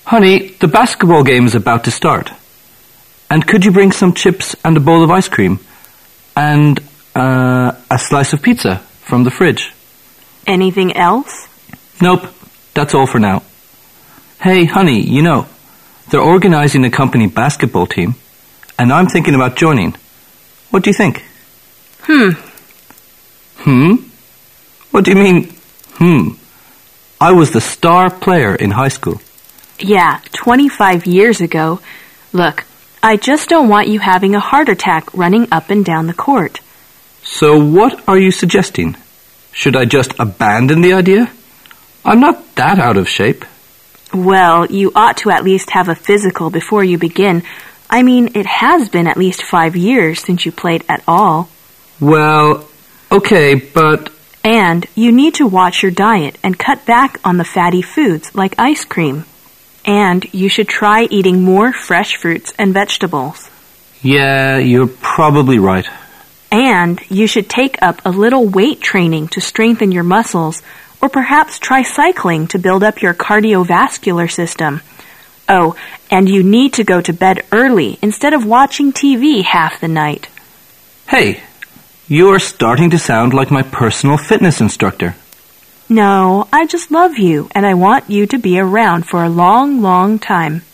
Honey, the basketball game is about to start. And could you bring some chips and a bowl of ice cream? And a slice of pizza from the fridge. Anything else? Nope, that's all for now. Hey, honey, you know, they're organizing a company basketball team, and I'm thinking about joining. What do you think? What do you mean, I was the star player in high school. Yeah, 25 years ago. Look, I just don't want you having a heart attack running up and down the court. So what are you suggesting? Should I just abandon the idea? I'm not that out of shape. Well, you ought to at least have a physical before you begin. I mean, it has been at least 5 years since you played at all. Well, okay, but... And you need to watch your diet and cut back on the fatty foods like ice cream. And you should try eating more fresh fruits and vegetables. Yeah, you're probably right. And you should take up a little weight training to strengthen your muscles, or perhaps try cycling to build up your cardiovascular system. Oh, and you need to go to bed early instead of watching TV half the night. Hey, you're starting to sound like my personal fitness instructor. No, I just love you, and I want you to be around for a long, long time.